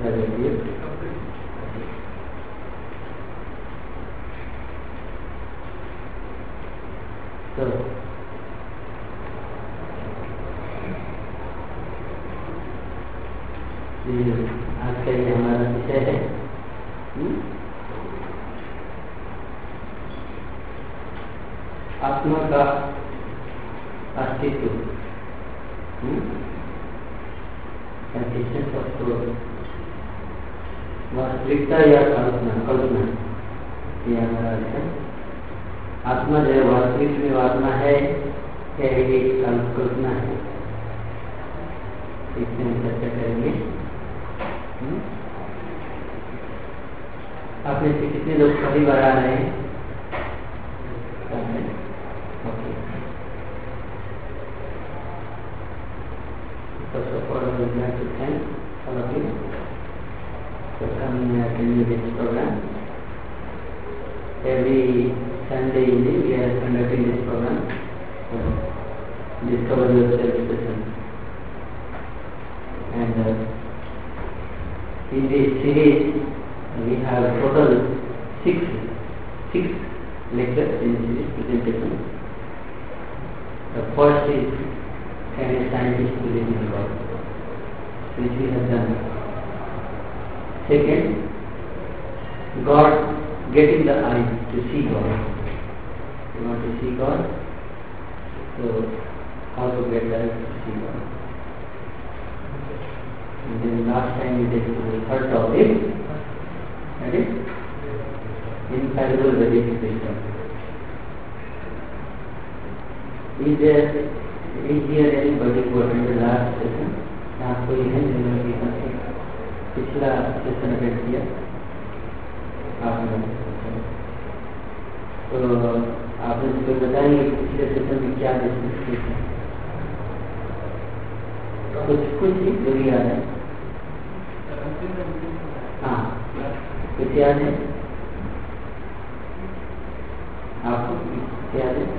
कर दीजिए। तो आज का ये हमारा विषय है आत्मा का अस्तित्व, कंसिस्टेंस ऑफ ट्रूथ, वास्तविकता या कल्पना ये हमारा है। आत्मा जो है वास्तविक में आत्मा है या ये कल्पना है, इसमें हम चर्चा करेंगे। आपने से कितने लोग पहली बार आ रहे हैं? Okay, first of all, I would like to thank all of you for coming and attending this program. Every Sunday evening we are conducting this program, Discover Yourself session. And in this series we have total six lectures in this presentation. The first is Can a Scientist Believe in God, which we have done. Second, God, getting the eye to see God. You want to see God, so how to get the eye to see God. And then last time we did the third topic, that is infallible Vedic wisdom. Is there anybody who attended the last session? यहाँ कोई है जिन्होंने यहाँ से पिछला session attend किया? आपने तो आपने मुझे बताएंगे पिछले सेशन में क्या डिस्कस किया था? कुछ ही जो याद है? हाँ, कुछ याद है आपको? याद है?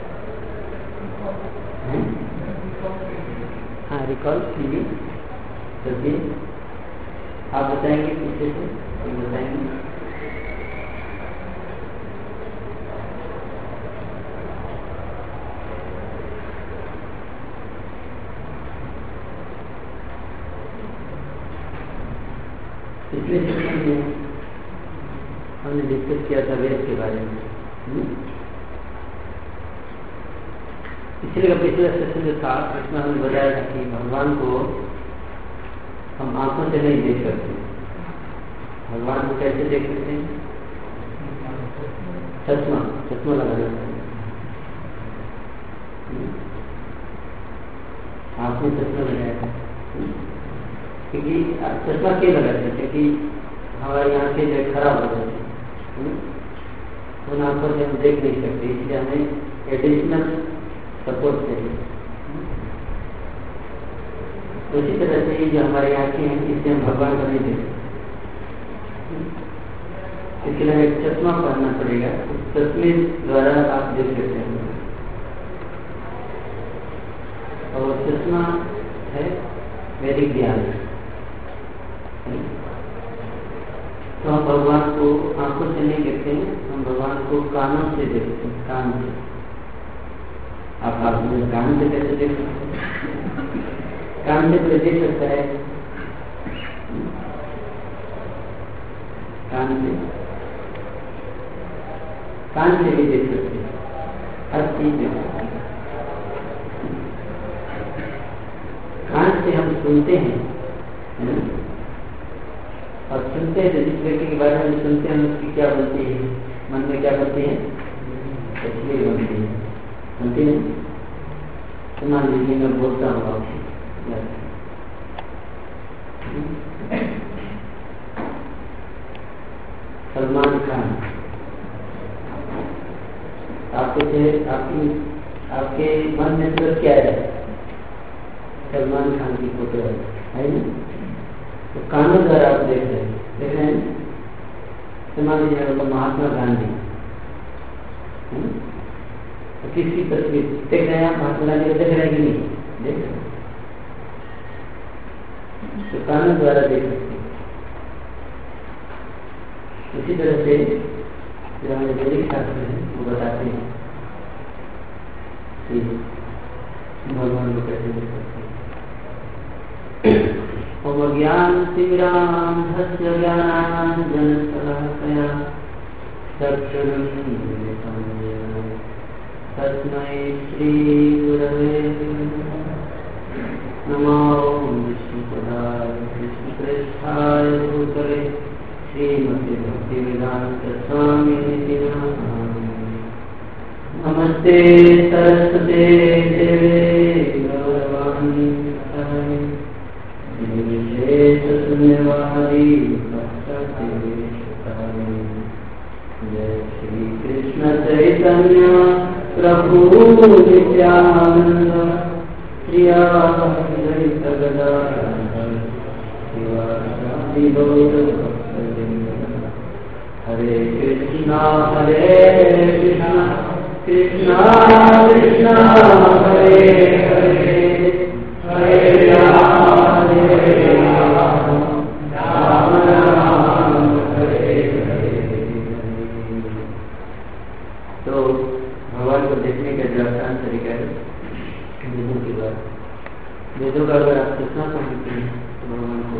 हाँ, रिकॉल कीजिए। चलिए आप बताएंगे पीछे से, बताएंगे। पिछले सेशन में हमने डिस्कस किया था वेद के बारे में। पिछले सेशन जो था उसमें हमने बताया था कि भगवान को हम आंखों से नहीं देख सकते। भगवान को कैसे देख सकते हैं? चश्मा लगाना चाहिए। आपने चश्मा लगाया था क्योंकि चश्मा क्यों लगाते हैं? क्योंकि हमारी आंखें जो खराब हो जाती है, उन आंखों से हम देख नहीं सकते, इसलिए हमें एडिशनल सपोर्ट चाहिए। उसी तरह से जो हमारी आंखें हैं, इससे हम भगवान को नहीं देख सकते, इसके लिए एक चश्मा पहनना पड़ेगा। उस चश्मे द्वारा आप देख सकते हैं। और चश्मा है वैदिक ज्ञान। तो हम भगवान को आंखों से नहीं देखते हैं, हम भगवान को कानों से देखते हैं। कान से आप कान से कैसे देख सकते हैं? कान से कोई देख सकता है? कान से भी देख सकते हैं, हर चीज देख सकते हैं। कान से हम सुनते हैं, है ना? और सुनते हैं, जिस व्यक्ति के बारे में सुनते हैं उसकी क्या बनती है? मन में क्या बनती है? तस्वीर बनती है, बनती है। तो मान लीजिए मैं बोलता हूँ आपसे, सलमान खान, आपके मन में तुरंत क्या है? सलमान खान की फोटो है ना? तो कानों द्वारा आप देख रहे हैं। तो मान लीजिए महात्मा गांधी, तो किसकी तस्वीर देख रहे हैं आप? महात्मा गांधी को देख रहे हैं कि नहीं? देख रहे हैं। तो कानों द्वारा देख सकते हैं। इसी तरह से जो हमारे वैदिक शास्त्र है वो बताते हैं कि भगवान को कैसे देख सकते हैं। ओम ज्ञान तिमिराम धस्य ज्ञानांजन शलाकया चक्षुरुन्मीलितं येन तस्मै श्री गुरवे नमो विष्णुपदाय कृष्णप्रेष्ठाय भूतले श्रीमते भक्तिवेदांत स्वामिनिति नामामि। नमस्ते सरस्वते देवे गौरवाणी प्रचारिणे निर्विशेष शून्यवादी पश्चात्देशकारिणे। जय श्री कृष्ण चैतन्य प्रभु नित्यानंद श्री अद्वैत गदाधर शिवासादि गौर भक्तवृंद। हरे कृष्णा कृष्णा कृष्णा हरे हरे हरे राम राम राम हरे हरे। तो भगवान को देखने का जो आसान तरीका है वेदों के द्वारा। वेदों का अगर आप सूचना पढ़ते हैं तो भगवान को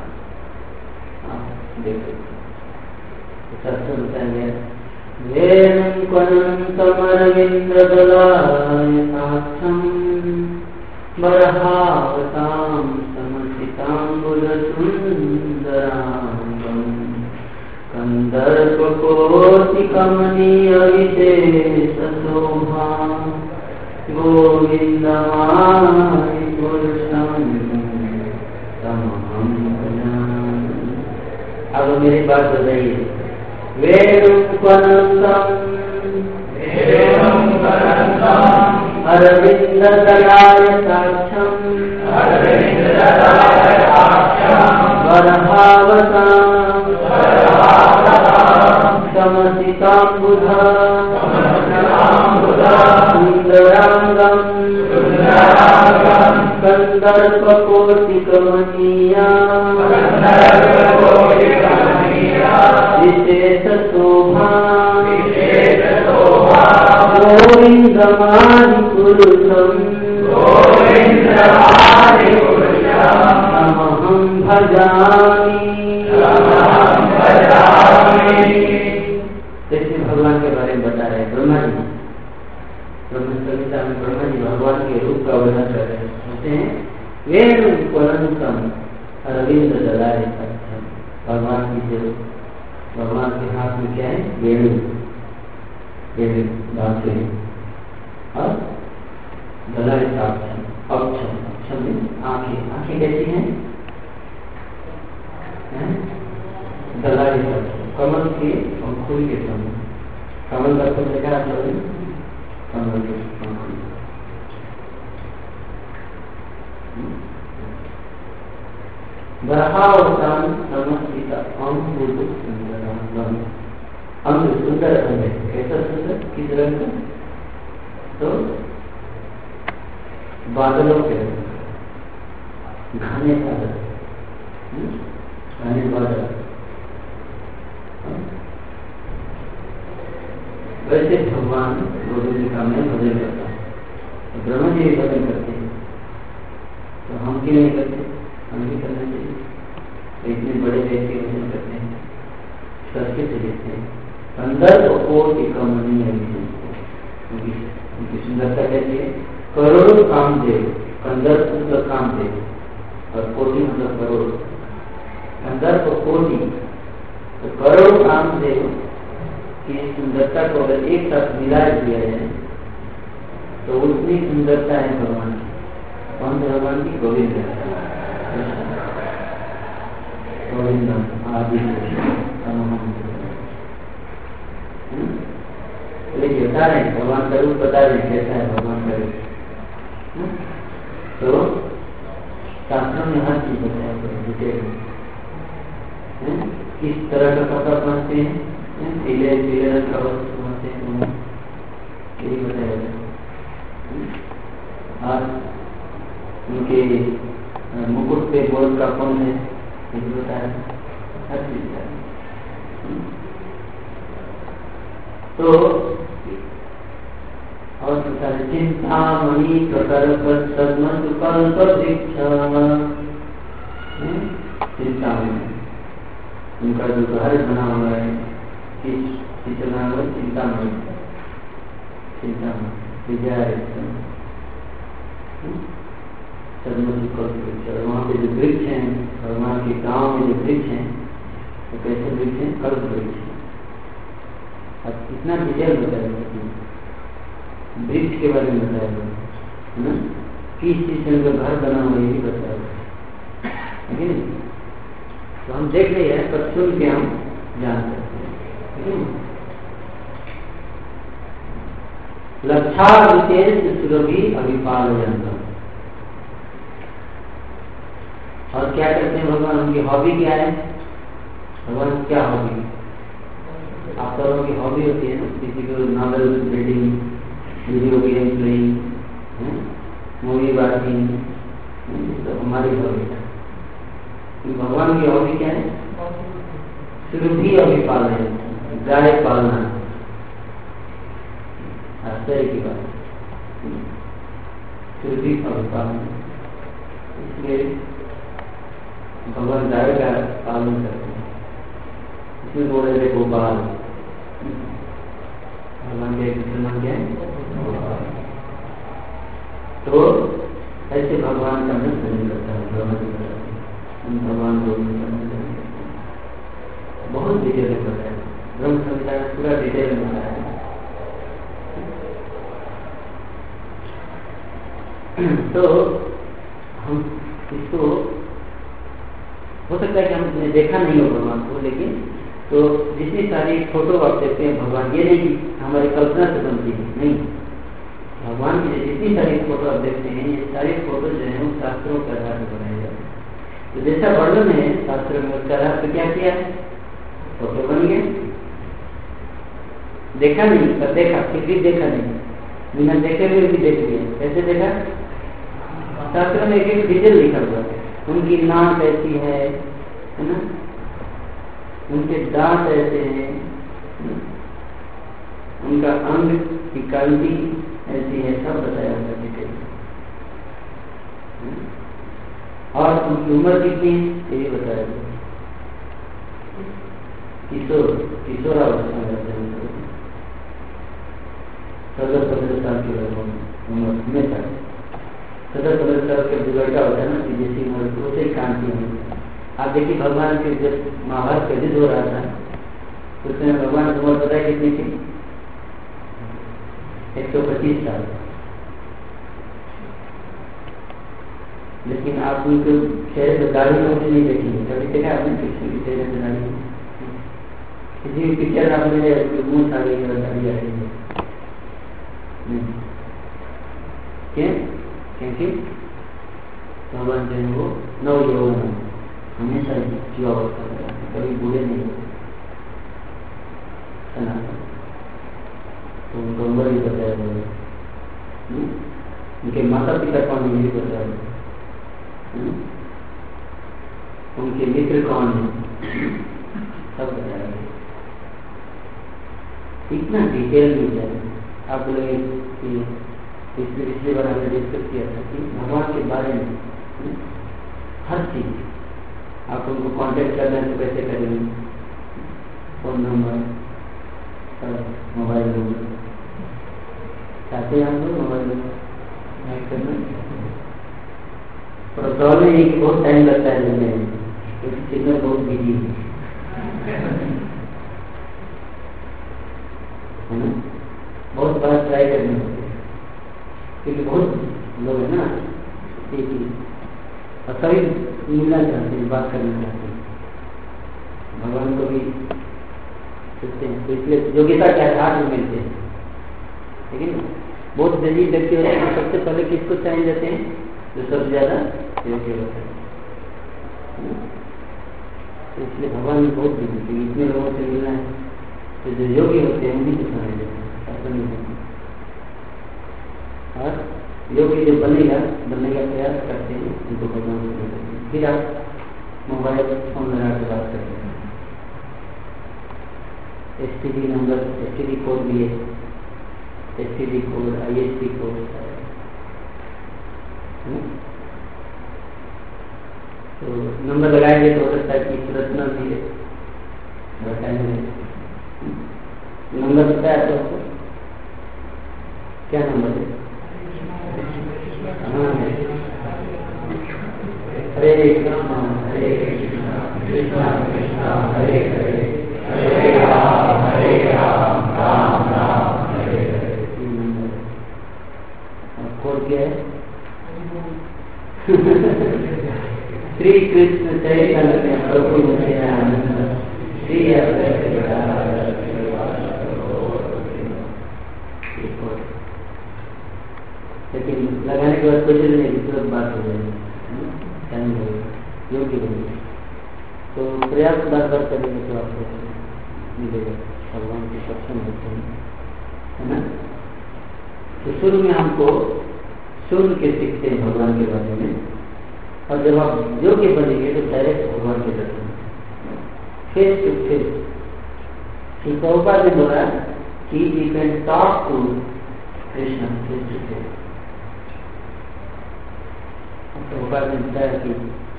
आप देख सकते हैं। शास्त्र बताएंगे वेदं क्वनन्तमरविन्द्रदलायताक्षं बरहावतां समसिताम्बुजसुन्दराङ्गं कंदर्पकोटिकमनीयविशेषशोभा गोविन्दमादिपुरुषं तमहं भजामि। अब मेरी बात बताइए। वेदं क्वनन्तम् अरविन्ददलायताक्षं बरहावतां समसिताम्बुजा सुन्दराङ्गं कंदर्पकोटिकमनीया विशेषशोभा गोविन्दमादिपुरुषं तमहं भजामि। जैसे भगवान के बारे में बता रहे ब्रह्मा जी, ब्रह्म संहिता में ब्रह्मा जी भगवान के रूप का वर्णन कर रहे हैं। कहते हैं वेणुं क्वनन्तम् अरविन्ददलायताक्षं। भगवान की जो भगवान के हाथ में क्या है? वेणु, वेणु बांसुरी और दलायताक्षं अक्षम, अक्षम में आंखें, आंखें कैसी हैं? दलायताक्षं कमल के पंखुड़ी के समान। कमल का तो देखा आप लोगों ने? कमल के पंखुड़ी। बरहावतां समसिता अंगुल सुंदरांगं। अंग सुंदर अंग है। कैसा सुंदर? किस रंग का? तो बादलों के रंग, घने बादल, घने बादल। वैसे भगवान गोविंद का मैं भजन करता हूँ, तो ब्रह्मा जी भी भजन करते हैं, तो हम क्यों नहीं करते? हमें भी करना चाहिए। तो इतने बड़े व्यक्ति भजन करते हैं, कैसे से लिखते हैं कंदर्पकोटिकमनीय उनकी सुंदरता कैसी है? करोड़ों कामदेव, कंदर्प मतलब कामदेव और कोटि मतलब करोड़। कंदर्प कोटि तो करोड़ों कामदेव की सुंदरता को अगर एक साथ मिला दिया जाए तो उतनी सुंदरता है भगवान की। कौन से भगवान की? गोविंद, गोविंदम आदि लेकिन बता रहे भगवान का रूप, बता रहे कैसा है भगवान का रूप। तो शास्त्रों में हर चीज बताया डिटेल में। किस तरह का कपड़ा पहनते हैं? पीले पीले रंग का वस्त्र पहनते हैं, यही बताया जाए। और उनके मुकुट पे गोल का कौन है, ये बताया। हर चीज तो और चिंता मणि प्रकल्प सदमकल्प वृक्ष, चिंता मणि उनका जो घर बना हुआ है किस बना हुआ है, चिंता मणि विजय सदमकल्प वृक्ष। और वहाँ पे जो वृक्ष हैं, भगवान के गांव में जो वृक्ष हैं तो कैसे वृक्ष हैं, कल्प वृक्ष। अब कितना डिटेल बताया वृक्ष के बारे में बताया है ना, किस चीज से उनका घर बना हुआ ये भी बताया है नहीं। तो हम देख रहे हैं पर सुन के हम जान सकते हैं। लक्षा विशेष सुरभि अभिपाल यंत्र। और क्या करते हैं भगवान, उनकी हॉबी क्या है, भगवान क्या हॉबी, आप लोगों की हॉबी होती है ना, किसी को novel reading, video game playing, movie watching, तो हमारी हॉबी है। भगवान की हॉबी क्या है, सुरभि अभिपालन, गाय पालना। आश्चर्य की बात, सुरभि अभिपालन, इसलिए भगवान गाय का पालन करते हैं। इसमें बोले थे गोपाल, भगवान के नाम क्या है, तो ऐसे भगवान का मैं भजन करता है, भगवान को बहुत डिटेल में बताया, ब्रह्म संहिता में पूरा डिटेल में बताया। तो हम इसको हो सकता है कि हमने देखा नहीं हो भगवान को, लेकिन तो जितनी सारी फोटो आप देखते हैं भगवान, ये नहीं हमारी कल्पना से बनती है, नहीं, भगवान की जितनी सारी फोटो आप देखते हैं ये सारी फोटो जो है वो शास्त्रों के आधार पर बनाए जाते हैं। तो जैसा वर्णन है शास्त्र में उसका आधार पर क्या किया है, फोटो बन गए, देखा नहीं पर देखा, फिर भी देखा नहीं, बिना देखे हुए भी देख लिया। कैसे देखा, शास्त्र में एक डिटेल लिखा हुआ है, उनकी नाक ऐसी है ना, उनके दांत ऐसे हैं, उनका अंग की कांति ऐसी है, सब बताया हुआ डिटेल। और उनकी उम्र कितनी है ये भी बताया गया, किशोरावस्था में रहते हैं, 14-15 साल की उम्र हमेशा, 14-15 साल के जो लड़का होता है ना, जैसी उम्र तो उसे ही कांति है। आप देखिए भगवान के जब महाभारत का युद्ध हो रहा था तो उसमें भगवान की उम्र पता है कितनी थी, 125 साल। लेकिन आप उनको चेहरे पर दाढ़ी होती नहीं देखेंगे, कभी देखा आपने किसी के चेहरे पर दाढ़ी, किसी भी पिक्चर आपने मुंह आ गई है, दाढ़ी आ रही है, क्योंकि भगवान जो है वो नवयौवन हमेशा युवा अवस्था में रहते, कभी बूढ़े नहीं होते। तो उनका उम्र भी बताया गया, उनके माता पिता कौन है ये भी बताया गया, उनके मित्र कौन है सब बताया गया। इतना डिटेल में जाए आप लोग, पिछली बार हमने डिस्कस किया था कि भगवान के बारे में हर चीज, आप उनको कांटेक्ट करना है तो कैसे करेंगे, फोन नंबर, मोबाइल नंबर, चाहते हैं आप लोग मोबाइल नंबर करना, प्रोटोकॉल में एक बहुत टाइम लगता है लेने में, क्योंकि सिग्नल बहुत बिजी है ना, बहुत बार ट्राई करनी होती है, क्योंकि बहुत लोग है ना, और सभी मिलना चाहते हैं, बात करना चाहते हैं, भगवान को भी सोचते हैं, तो इसलिए योग्यता के आधार में मिलते हैं। लेकिन बहुत जल्दी व्यक्ति होते हैं, सबसे पहले किसको चाहिए जाते हैं, जो सबसे ज्यादा योग्य होता है। तो इसलिए भगवान बहुत बिजी, इतने लोगों से मिलना है, तो जो योग्य होते हैं उन्हीं को चाहिए जाते हैं, ऐसा नहीं होता। और योग्य जो बनने का प्रयास करते हैं उनको भगवान को करते हैं। फिर आप मोबाइल फोन लगा के बात करते हैं, STD नंबर, STD कोड भी है, STD कोड, ISP कोड, तो नंबर लगाएंगे तो हो सकता है कि सूरत भी है, बताएंगे। नंबर पता है आपको? क्या नंबर है? हाँ, हरे कृष्णा कृष्णा कृष्णा हरे हरे, हरे राम राम राम हरे हरे। ये नंबर कोड क्या है? श्री कृष्ण चैतन्य प्रभु नित्यानंद श्री अद्वैत। लेकिन लगाने के बाद कुछ नहीं, तुरंत बात हो जाएगी, योग्य होगी। तो प्रयास बार बार करेंगे तो आपको मिलेगा, भगवान के सक्षम होते हैं, है ना। तो शुरू में हमको सुन के सीखते हैं भगवान के बारे में, और जब आप योग्य बनेंगे तो डायरेक्ट भगवान के दर्शन, face to face. Shri Prabhupada ने बोला कि you can talk to Krishna face to face. Prabhupada ने बताया कि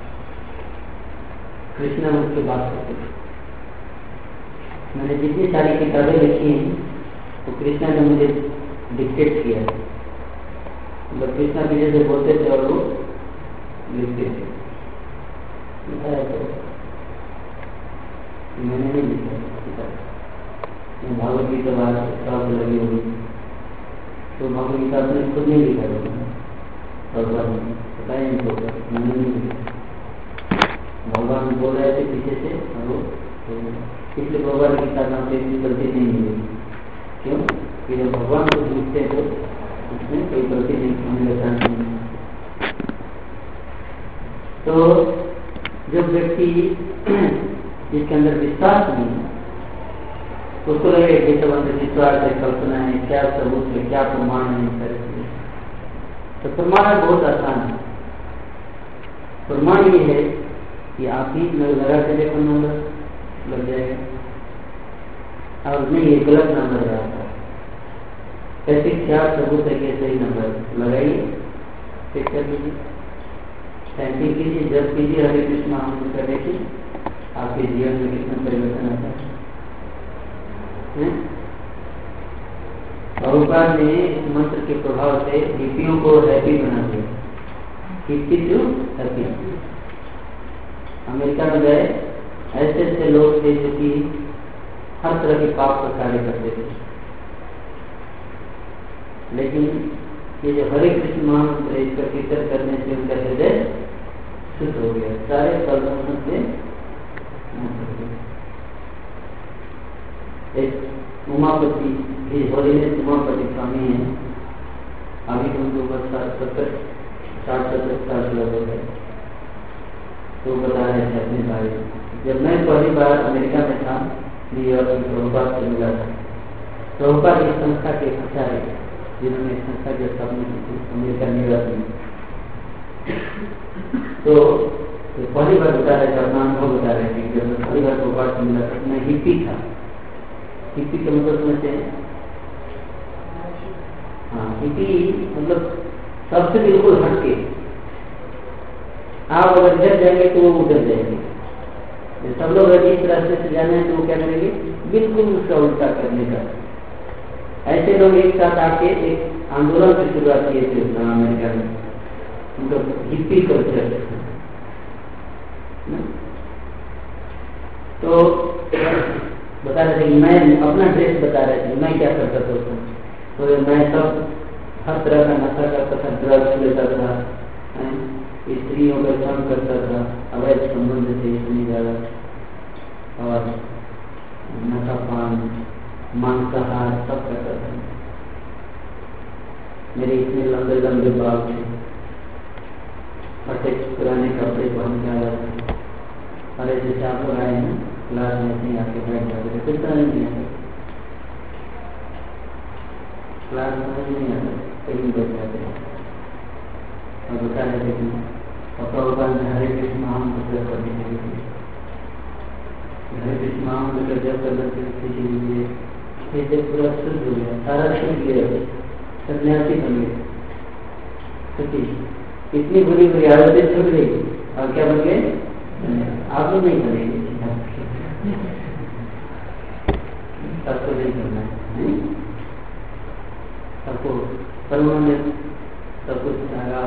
कृष्ण मुझसे बात करते थे। मैंने जितनी सारी किताबें लिखी हैं तो कृष्णा ने मुझे डिक्टेट किया, मतलब कृष्णा भी जैसे बोलते थे और वो लिखते थे। मैंने नहीं लिखा किताब, भागवत गीता बात लगी होगी, तो भागवत गीता अपने खुद नहीं लिखा पता ही नहीं होगा, मैंने नहीं लिखा। भगवान बोल रहे थे पीछे से, और वो इसलिए भगवान गीता का कोई गलती नहीं मिली। क्यों? कि जब भगवान को लिखते हैं तो उसमें कोई गलती नहीं होने का चांस नहीं। तो जो व्यक्ति जिसके अंदर विश्वास नहीं है, उसको लगे कि सब अंदर विश्वास है, कल्पना है, क्या सबूत है, क्या प्रमाण है, तो प्रमाण बहुत आसान है। प्रमाण ये है कि आप ही लगा के देखो, नंबर लग जाएगा, और नहीं ये गलत नंबर है आपका, ऐसे क्या सबूत है कि सही नंबर लगाइए, चेक कर लीजिए, थैंकिंग कीजिए, जब कीजिए हरे कृष्ण महामंत्र का, देखिए आपके जीवन में कितना परिवर्तन आता है। प्रभुपाद ने इस मंत्र के प्रभाव से हिप्पियों को हैप्पी बना दिया, हिप्पी टू हैप्पी। अमेरिका में गए, ऐसे ऐसे लोग थे जो कि हर तरह के पाप का कार्य करते थे, लेकिन ये जो हरे कृष्ण महामंत्र इसका कीर्तन करने से उनका हृदय शुद्ध हो गया, सारे कलमों से एक उमापति होलीनेस उमापति स्वामी है, अभी उनको बस 60-70 साल लगभग है। तो बता रहे थे अपने भाई, जब मैं पहली बार अमेरिका में था, न्यूयॉर्क में प्रभुपाद से मिला था। प्रभुपाद इस संस्था के आचार्य जिन्होंने इस संस्था की स्थापना की थी अमेरिका न्यूयॉर्क में। तो पहली बार बता रहे थे, अपना अनुभव बता रहे थे, जब मैं पहली बार प्रभुपाद से मिला था, मैं हिप्पी था। हिप्पी के मतलब समझते हैं? हाँ, हिप्पी मतलब सबसे बिल्कुल हटके। आप अगर इधर जाएंगे तो वो उधर जाएंगे, सब लोग अगर इस रास्ते से जाना है तो वो क्या करेंगे, बिल्कुल उसका उल्टा करने का। ऐसे लोग एक साथ आके एक आंदोलन की शुरुआत किए थे अमेरिका में, उनका हिप्पी कल्चर। तो बता रहे थे, मैं अपना ड्रेस बता रहे थे, मैं क्या करता था उसमें। तो मैं सब हर तरह का नशा करता था, ड्रग्स लेता था, स्त्रियों का काम करता था, अवैध संबंध थे इतनी ज्यादा, और नशा पान मांसाहार सब करता था। मेरे इतने लंबे लंबे बाल थे, फटे पुराने कपड़े पहन के आया था। अरे जैसे आप लोग आए हैं क्लास में ऐसे आके बैठ जाते थे, किस तरह नहीं आता क्लास में नहीं आता, कहीं बैठ जाते हैं और बता रहे थे कि प्रभुपाद ने हरे कृष्ण महामंत्र करने के लिए हरे कृष्ण महामंत्र जब करना चाहिए, फिर पूरा शुद्ध हो गया, सारा शुद्ध गया, सन्यासी बन गए। तो इतनी बुरी बुरी आदतें छूट गई और क्या बन गए? आप लोग नहीं बनेंगे, सबको नहीं करना है, सबको कर्मों में सब कुछ लगा।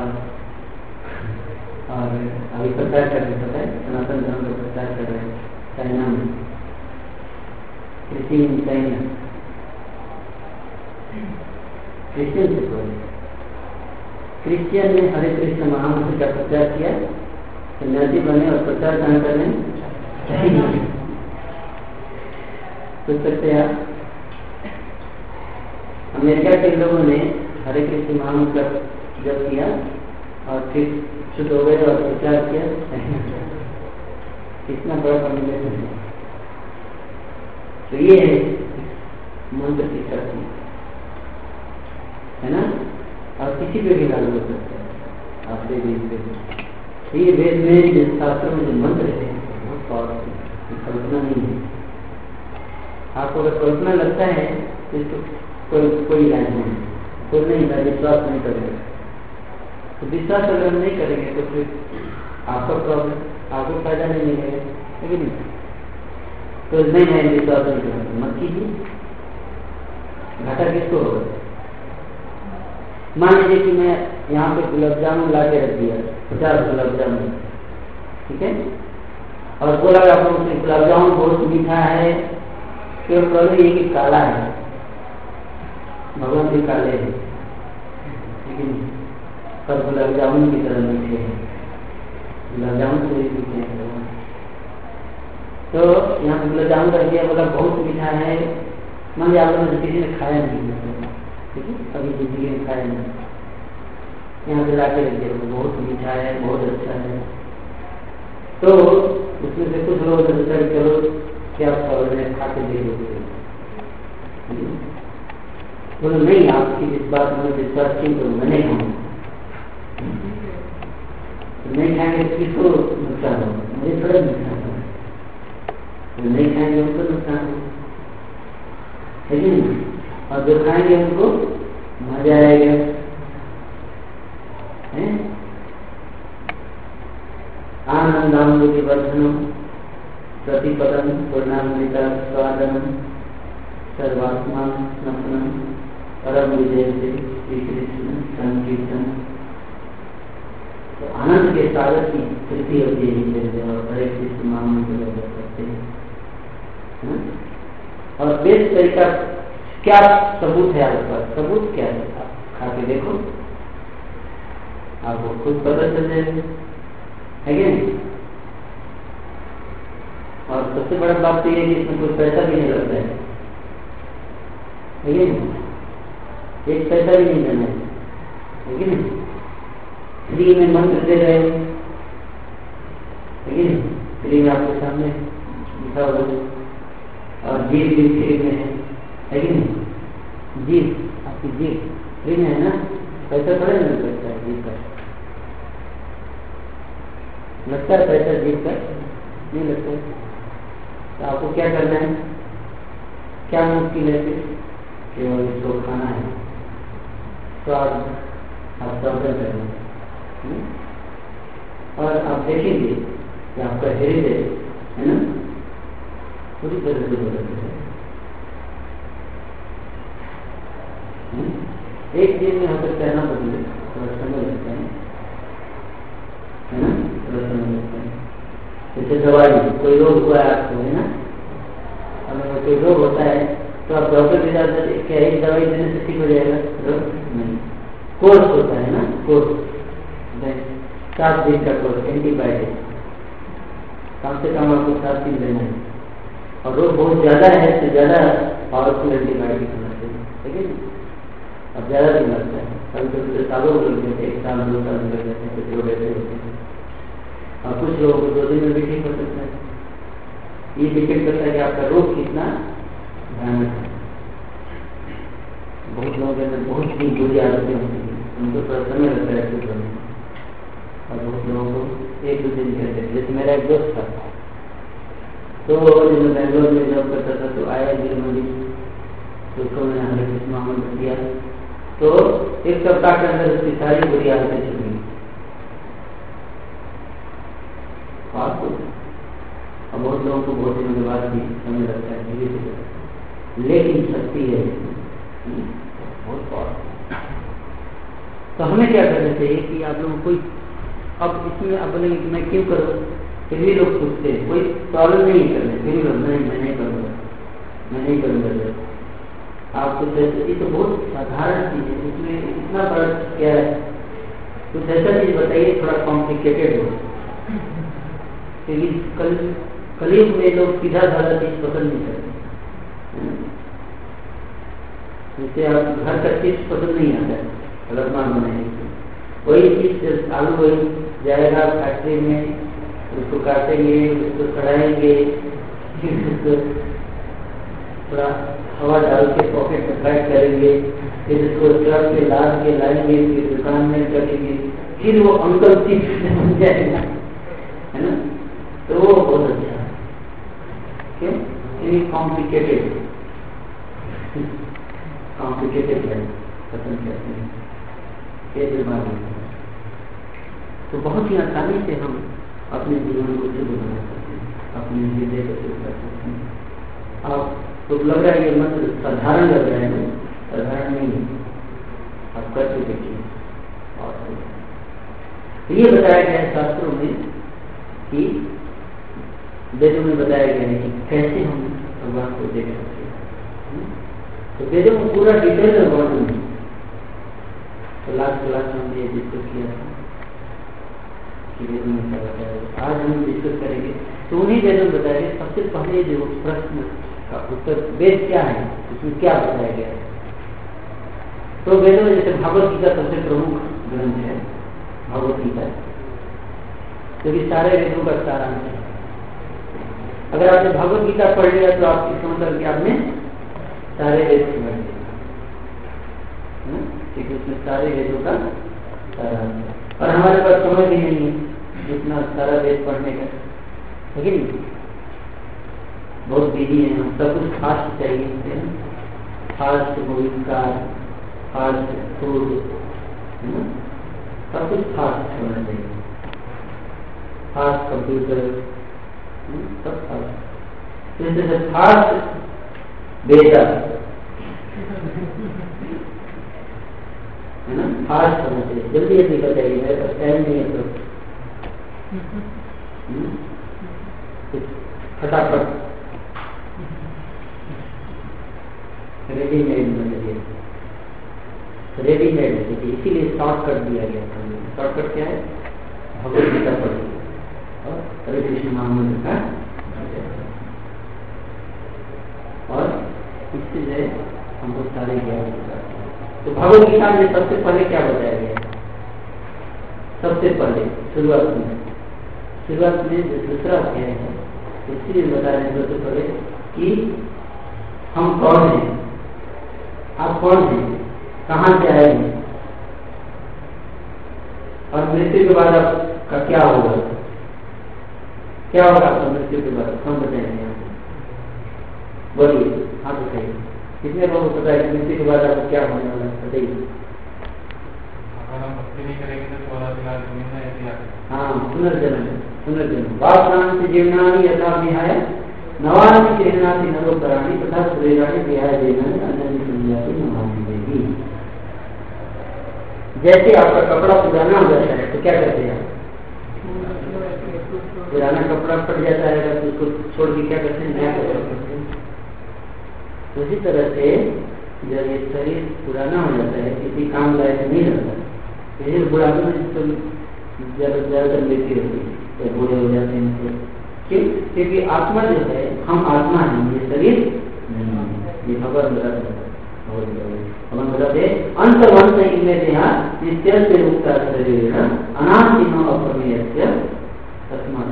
और अभी प्रचार कर रहे, पता है, सनातन धर्म का प्रचार कर रहे हैं चाइना में, क्रिश्चियन चाइना, क्रिश्चियन से बोले, क्रिश्चियन ने हरे कृष्ण महामंत्र का प्रचार किया, सन्यासी बने और प्रचार कहाँ कर रहे हैं? सोच सकते हैं आप, अमेरिका के लोगों ने हरे कृष्ण महामंत्र जब किया और फिर शुद्ध हो गए और प्रचार किया, कितना बड़ा कम्युनिकेशन है। तो ये है मंत्र की शक्ति, है ना, और किसी पे भी लागू हो सकता है, आपसे भी। ये वेद में शास्त्रों में जो मंत्र है बहुत पावरफुल, कल्पना नहीं है। आपको अगर कल्पना लगता है तो इसको कोई इलाज नहीं, कोई नहीं इलाज, विश्वास नहीं करेगा। तो विश्वास अगर हम नहीं करेंगे तो फिर आपका प्रॉब्लम, आपको फायदा नहीं मिलेगा, लेकिन तो नहीं है, विश्वास नहीं करेंगे, मत कीजिए, घाटा किसको होगा? मान लीजिए कि मैं यहाँ पे गुलाब जामुन ला के रख दिया, 50 गुलाब जामुन, ठीक है, और बोला आपको गुलाब जामुन बहुत मीठा है, केवल प्रॉब्लम ये कि काला है, भगवान भी काले हैं, लेकिन पर गुलाब जामुन की तरह मीठे हैं, गुलाब जामुन को भी मीठे हैं। तो यहाँ गुलाब जामुन रख दिया, बोला बहुत मीठा है, मान लिया आप लोगों ने किसी ने खाया नहीं, ठीक है, अभी जिंदगी में खाया नहीं, यहाँ पे लाके रख दिया, बहुत मीठा है, बहुत अच्छा है। तो उसमें से कुछ लोग सोचते चलो क्या प्रॉब्लम, खा के दे दोगे, बोलो नहीं, आपकी इस बात में विश्वास क्यों करूँ, मैं नहीं खाऊंगा। नहीं खाएंगे किसको नुकसान हो? मुझे थोड़ा नुकसान हो, नहीं खाएंगे उनको नुकसान हो, है कि नहीं? और जो खाएंगे उनको मजा आएगा, है? आनंदामृति वर्धनम प्रतिपदम पूर्णामृता स्वादनम सर्वात्मा स्नपनम परम विजय से श्री कृष्ण संकीर्तन। तो आनंद के सागर की तृतीय अध्याय और हरे कृष्ण महामंत्र करते हैं। और बेस्ट तरीका क्या सबूत है आपके पास? सबूत क्या है? आप खा के देखो, आपको खुद पता चल जाएगा, है कि नहीं? और सबसे बड़ा बात तो ये है कि इसमें कोई पैसा भी नहीं लगता है कि नहीं? एक पैसा भी नहीं देना है कि नहीं? फ्री में मंत्र दे रहे हैं, है कि नहीं? फ्री में आपके सामने लिखा होगा, और जीव भी फ्री में है कि नहीं? जीव, आपकी जीव फ्री में है ना, पैसा थोड़ा नहीं लगता है जीव का, लगता है पैसा जीव का? नहीं लगता है। तो आपको क्या करना है? क्या मुश्किल है? फिर केवल इसको खाना है, स्वाद आप सर्जन करना, और आप देखेंगे कि आपका हृदय है ना पूरी तरह से बदल जाएगा। एक दिन में हो सकता है ना बदले, थोड़ा समय लगता है ना, थोड़ा समय लगता है। जैसे दवाई, कोई रोग हुआ है आपको, है ना, अगर कोई रोग होता है तो आप डॉक्टर के साथ क्या एक दवाई देने से ठीक हो जाएगा? रोग नहीं, कोर्स होता है ना, कोर्स 7 दिन का कोर्स, एंटीबायोटिक, कम से कम आपको 7 दिन लेना है। और रोग बहुत ज्यादा है तो ज्यादा पावरफुल एंटीबायोटिक होना चाहिए, लेकिन अब ज्यादा दिन लगता है, कभी कभी तो सालों लग जाते हैं, 1 साल 2 साल लग जाते हैं, कुछ लोग ऐसे होते हैं, और कुछ लोगों को 2 दिन में भी ठीक हो सकता है। ये डिपेंड करता है कि आपका रोग कितना भयानक है। बहुत लोगों के अंदर बहुत ही बुरी आदतें होती हैं, उनको थोड़ा समय लगता है ठीक होने, और बहुत लोगों को 1-2 दिन कहते हैं। जैसे मेरा एक दोस्त था, तो जब मैं बेंगलोर में जॉब करता था तो आया गिरमंडी, तो उसको मैंने हरे कृष्ण आमंत्रित किया। तो एक सप्ताह के अंदर उसकी सारी बुरी आदतें छूट गई। अब बहुत लोगों को बहुत दिनों के बाद भी समय लगता है धीरे धीरे, लेकिन शक्ति है बहुत पावरफुल। तो हमें क्या करना चाहिए कि आप लोगों को अब इसमें आप बोलेंगे कि मैं क्यों करूँ, फिर भी लोग पूछते हैं, कोई प्रॉब्लम नहीं करने, फिर भी नहीं मैं नहीं करूँगा, मैं नहीं करूँगा। आप कुछ ऐसे, ये तो बहुत साधारण चीज है, इसमें इतना फर्क क्या है, कुछ ऐसा चीज बताइए थोड़ा कॉम्प्लिकेटेड हो, क्योंकि कलयुग में लोग सीधा साधा चीज पसंद नहीं करते। जैसे आप घर का चीज पसंद नहीं आता है, अलगमान बनाएंगे वही चीज आलू वही जाएगा फैक्ट्री में, उसको काटेंगे, उसको सड़ाएंगे, उसको थोड़ा हवा डाल के पॉकेट में पैक करेंगे, फिर उसको ट्रक पे लाद के लाएंगे, फिर दुकान में रखेंगे, फिर वो अंकल चीज बन जाएगा, है ना। तो वो बहुत अच्छा है, क्यों कॉम्प्लिकेटेड है पसंद करते हैं ये बीमारी। तो बहुत ही आसानी से हम अपने जीवन को शुद्ध बना सकते हैं, अपने हृदय को शुद्ध कर सकते हैं। आप तो लग रहा है ये मंत्र साधारण लग रहा है, साधारण नहीं, आप करके देखिए। और तो ये बताया गया है शास्त्रों में कि वेदों में बताया गया है कि कैसे हम भगवान को देख सकते हैं। तो वेदों में पूरा डिटेल में वर्णन है। तो लास्ट क्लास में हमने ये डिस्कस किया था कि वेदों में क्या बताया है, आज हम डिस्कस करेंगे। तो उन्हीं वेदों में बताया सबसे पहले जो प्रश्न का उत्तर वेद क्या है, उसमें क्या बताया गया है। तो वेदों में जैसे भगवत गीता सबसे प्रमुख ग्रंथ है, भगवत गीता, क्योंकि सारे वेदों का सारांश है। अगर आपने भगवत गीता पढ़ लिया तो आप इसका मतलब कि आपने सारे वेद समझ लिया, क्योंकि उसमें सारे वेदों का सारांश है। और हमारे पास समय भी नहीं है जितना सारा वेद पढ़ने का, लेकिन बहुत बिजी है, हम सब कुछ फास्ट चाहिए, फास्ट भविष्यकार, फास्ट फूड, सब कुछ फास्ट होना चाहिए, फास्ट कंप्यूटर, सब फास्ट। जैसे फास्ट बेटा है ना, फास्ट होना चाहिए, जल्दी जल्दी बताइए, मेरे पास टाइम नहीं है तो फटाफट रेडीमेड चाहिए, रेडीमेड चाहिए, इसीलिए शॉर्टकट दिया गया था। शॉर्टकट क्या है, भगवत गीता पढ़िए और हरे कृष्ण महामंत्र का, और इससे जो है हमको सारे ज्ञान होता है। तो भगवत गीता में सबसे पहले क्या बताया गया, सबसे पहले शुरुआत में जो दूसरा अध्याय है इसलिए बताया है सबसे पहले कि हम कौन हैं, आप कौन हैं, कहाँ से आए हैं, और मृत्यु के बाद आपका क्या होगा, क्या होगा आपका मृत्यु के बाद, हम बताएंगे आपको। बोलिए, आप बताइए, कितने लोगों को पता है कि मृत्यु के बाद आपको क्या होने वाला है, बताइए। अगर हम भक्ति नहीं करेंगे तो हाँ, पुनर्जन्म वासनांति जीवनानि यथा विहाय नवानि गृह्णाति नरोपराणि तथा शरीराणि विहाय देनानि अन्यानि संयाति नवानि देहि। जैसे आपका कपड़ा पुराना हो जाता है तो क्या करते हैं, पुराना कपड़ा फट जाता है तो उसको छोड़ के क्या करते हैं, नया कपड़ा करते हैं। तो इसी तरह से जब ये शरीर पुराना हो जाता है, किसी काम लायक नहीं रहता, इसलिए बुढ़ापे में ज्यादातर मृत्यु होती है, तो बूढ़े हो जाते हैं। क्यों, क्योंकि आत्मा जो है, हम आत्मा है, ये शरीर नहीं है। ये भगवान बताते अंतवंत इनमें देहा नित्य से मुक्ता शरीर अनात्म अप्रमेय तस्मात्।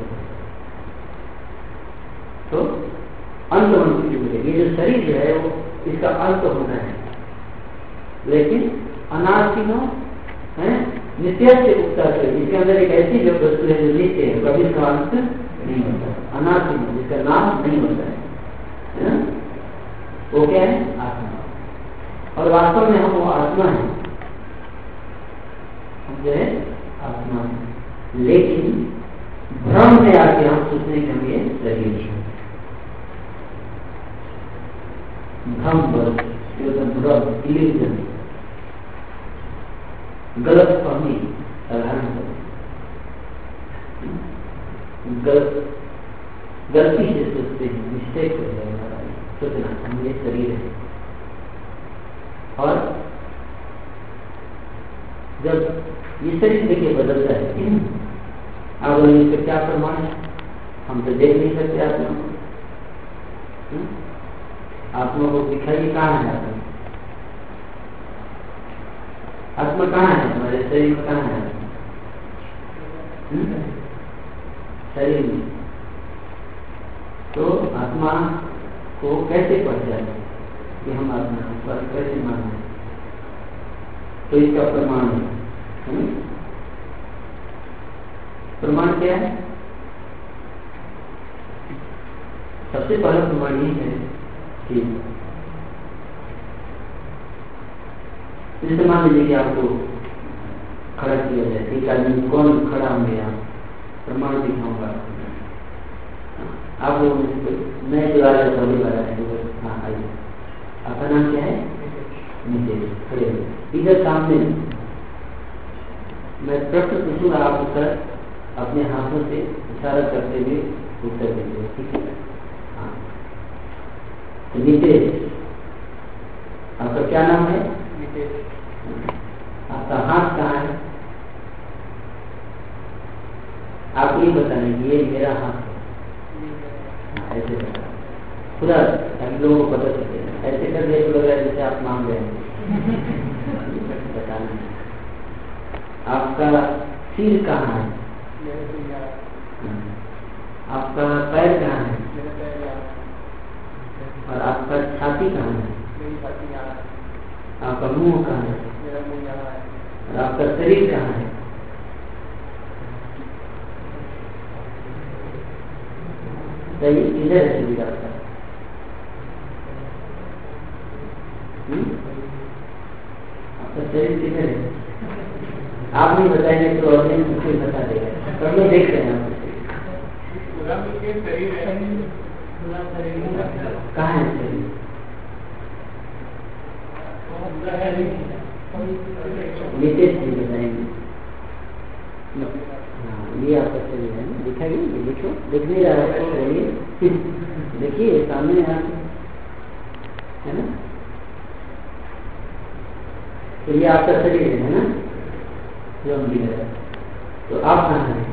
तो अंतवंत ये जो शरीर जो है वो इसका अंत होना है, लेकिन अनात्म है नित्य से उगता शरीर, इसके अंदर एक ऐसी जो वस्तु है जो नित्य है, कभी इसका अंत नहीं होता, अनाथ नहीं, जिसका नाश नहीं होता है ना, वो क्या है? आत्मा। और वास्तव में हम वो आत्मा है, हम जो है आत्मा है, लेकिन भ्रम में आके हम सोचते हैं कि हम ये शरीर है। भ्रम बस, भ्रम, इल्यूजन, गलत फहमी, साधारण गलती से सोचते हैं, मिस्टेक हो जाएगा सोचना हम ये शरीर है। और जब ये शरीर देखिए बदलता है, अब इसका क्या प्रमाण है? हम तो देख नहीं सकते आत्मा को। आत्मा को दिखाइए, कहाँ है आत्मा? आत्मा कहाँ है? हमारे शरीर में कहाँ है? शरीर में। तो आत्मा को कैसे पहचाने कि हम आत्मा पर कैसे माने? तो इसका प्रमाण है। प्रमाण क्या है? सबसे पहला प्रमाण ये है कि जैसे मान लीजिए कि आपको खड़ा किया जाए, एक आदमी कौन खड़ा होंगे, आप प्रमाण दिखाऊंगा आप लोग नए जो आया पहली बार आए, हाँ आइए, आपका नाम क्या है? नितेश। खड़े इधर सामने मैं प्रश्न पूछूंगा, आप उत्तर अपने हाथों से इशारा करते हुए उत्तर देंगे, ठीक है? हाँ, तो नितेश, आपका क्या नाम है? नितेश। आपका हाथ कहाँ है? आप ये बताने कि ये मेरा हाथ है, ऐसे बता पूरा, हम लोगों को पता चले। ऐसे कर दिया तो लग रहा है जैसे आप मांग रहे हैं। बताना आपका सिर कहाँ है? आपका पैर कहाँ है? और आपका छाती कहाँ है? आपका मुंह कहाँ है? और आपका शरीर कहाँ है? सही, इधर है शरीर आपका। आपका शरीर किधर है? आप नहीं बताएंगे तो ऑडियंस कोई बता देगा, सब लोग देख रहे हैं आपको। शरीर कहाँ है शरीर? नितेश जी बताएंगे। हाँ, ये आपका शरीर है ना, दिखाइए, ये लिखो, दिख नहीं रहा है आपको, बोलिए। देखिए सामने है ना, तो ये आपका शरीर है ना, जो हम दिख रहे हैं। तो आप कहाँ हैं?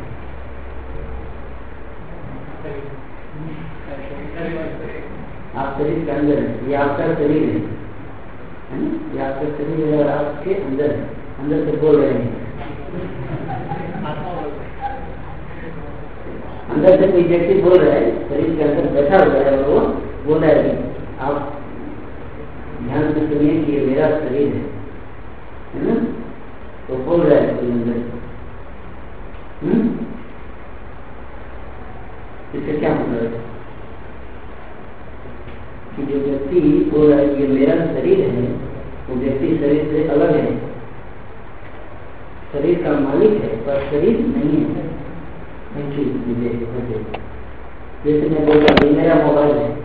आप शरीर के अंदर है, ये आपका शरीर है ना, ये आपका शरीर है और आपके अंदर है, अंदर से बोल रहे हैं। अंदर से कोई व्यक्ति बोल रहा है, शरीर के अंदर बैठा हुआ है और वो बोल रहा है कि आप ध्यान से सुनिए कि ये मेरा शरीर है ना, तो बोल रहा है कोई अंदर। इसका क्या मतलब है कि जो व्यक्ति बोल रहा है कि ये मेरा शरीर है, वो व्यक्ति शरीर से अलग है, शरीर का मालिक है पर शरीर नहीं है। जैसे मैं बोल रहा हूँ मेरा मोबाइल है,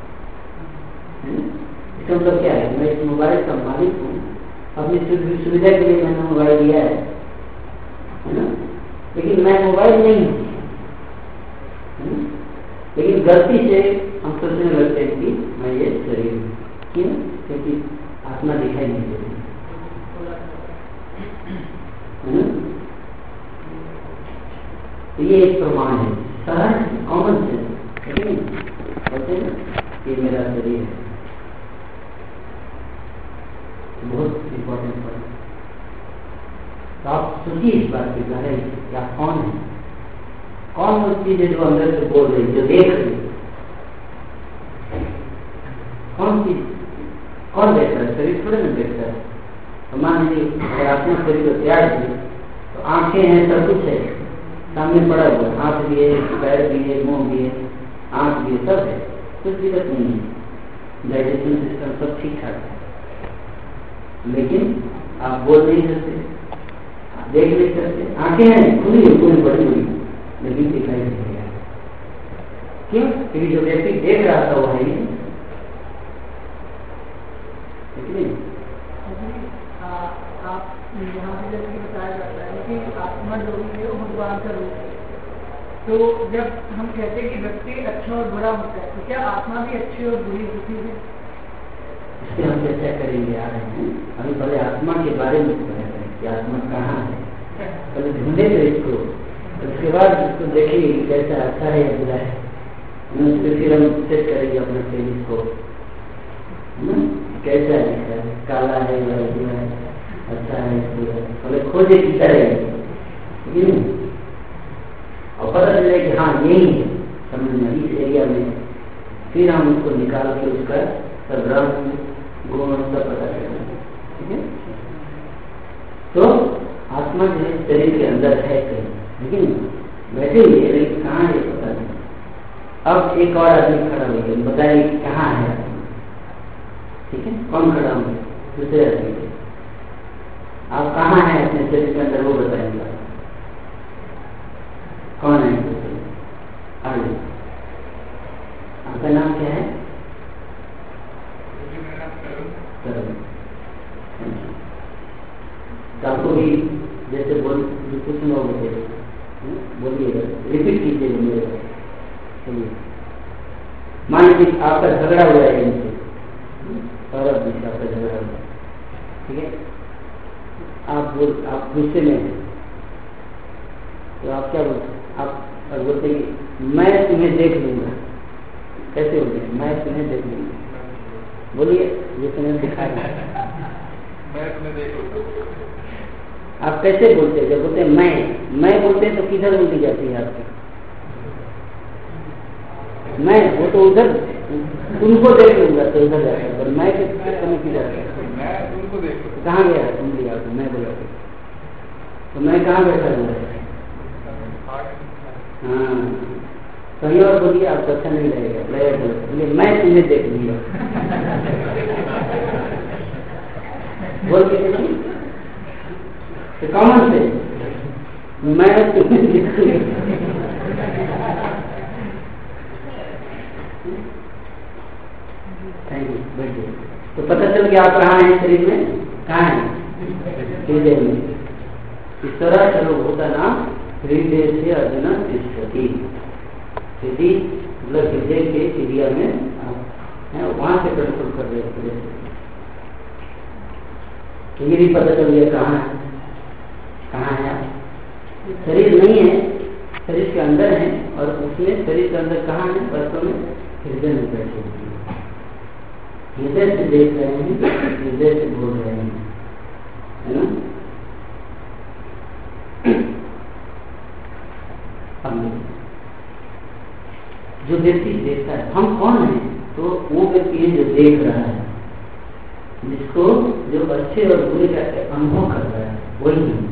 इसका मतलब क्या है? मैं इस मोबाइल का मालिक हूँ, अपनी सुविधा के लिए मैंने मोबाइल लिया है ना, लेकिन मैं मोबाइल नहीं हूँ। लेकिन गलती से हम सोचने लगते हैं कि मैं ये शरीर हूँ। क्यों? क्योंकि आत्मा दिखाई नहीं देती है ना। तो ये एक प्रमाण है, सहज कॉमन सेंस, कहते हैं कि मेरा शरीर है। बहुत इंपॉर्टेंट पॉइंट। तो आप सोचिए इस बात की गहराई, क्या कौन है? कौन वो चीज है जो अंदर से बोल रही, जो देख रही? कौन चीज? कौन देखता है? शरीर थोड़े ना देखता है। तो मान लीजिए अगर आपने शरीर को त्याग दिया तो आंखें हैं, सब कुछ है, सामने में पड़ा हुआ, हाथ भी है, पैर भी है, मुंह भी है, आँख भी है, सब है, कुछ दिक्कत नहीं है, डाइजेशन सिस्टम सब ठीक ठाक है, लेकिन आप बोल नहीं सकते, देख नहीं सकते, आंखें हैं खुली हुई बड़ी हुई, लेकिन दिखाई नहीं रहा। क्यों? क्योंकि जो व्यक्ति देख रहा था वो है ही नहीं। आप यहाँ पे जैसे बताया जाता है कि आत्मा जो भी है वो भगवान का रूप है, तो जब हम कहते हैं कि व्यक्ति अच्छा और बुरा होता है, तो क्या आत्मा भी अच्छी और बुरी होती है? इससे हम चर्चा करेंगे आ रहे हैं। अभी पहले आत्मा के बारे में पता करें कि आत्मा कहाँ है, पहले ढूंढे तो इसको, उसके बाद इसको देखिए कैसा अच्छा है या बुरा है, उसके फिर हम सेट करेंगे अपने प्लेलिस्ट को, कैसा है, काला है या बुरा है, अच्छा है बुरा है, पहले खोजे की तरह और पता चले कि हाँ यही है समझ में इस एरिया में, फिर हम उसको निकाल के उसका सब रंग गुण सब पता चलेगा। ठीक है, तो आत्मा जो है शरीर के अंदर है कहीं, लेकिन बैठे हुए है, लेकिन कहाँ है पता नहीं। अब एक और आदमी खड़ा हो गया, बताइए कहाँ है आत्मा। ठीक है, कौन खड़ा होंगे? दूसरे आदमी के, आप कहाँ हैं अपने शरीर के अंदर वो बताएंगे। कौन है? आगे आपका नाम क्या है? तो आपको भी जैसे कुछ लोग बोलिएगा, रिपीट कीजिएगा मेरे को। चलिए, मान लीजिए आपका झगड़ा हुआ है इनसे, और अब भी आपका झगड़ा हुआ, ठीक है, आप गुस्से में हैं, तो आप क्या बोलते हैं? आप बोलते हैं कि मैं तुम्हें देख लूंगा। कैसे बोलते हैं? मैं तुम्हें देख लूंगा। बोलिए, ये तुम्हें दिखाया मैं तुम्हें देख लूंगा। आप कैसे बोलते हैं? जब बोलते हैं मैं बोलते हैं तो किधर उल्टी जाती है आपकी? मैं वो तो उधर तुमको देख लूंगा तो उधर जाता है, पर मैं तुम्हें किधर जाता है? मैं तुमको देख लूंगा। कहाँ गया है तुम लिया? मैं बोला तो मैं कहाँ बैठा हुआ है? हाँ, कहीं और बोलिए, आपको अच्छा नहीं लगेगा। बोलिए मैं तुम्हें देख लूंगा। बोल के देखिए, तो कॉमन से मैं तुम्हें देख लूंगा। थैंक यू, बैठिए। तो पता चल गया आप कहाँ हैं शरीर में? कहाँ है? हृदय में। ईश्वरा सर्वभूता नाम हृदय से अर्जुन तिष्ठति। यदि मतलब हृदय के एरिया में है, वहां से कंट्रोल कर रहे हैं। तो ये भी पता चल गया कहाँ है। कहाँ है आप? शरीर नहीं है, शरीर के अंदर है, और उसमें शरीर के अंदर कहाँ है? वास्तव में हृदय में बैठे हुए, हृदय से देख रहे हैं, हृदय से बोल रहे हैं, है ना? जो व्यक्ति देखता है, हम कौन है? तो वो व्यक्ति है जो देख रहा है, जिसको जो अच्छे और बुरे का अनुभव कर रहा है, वही है।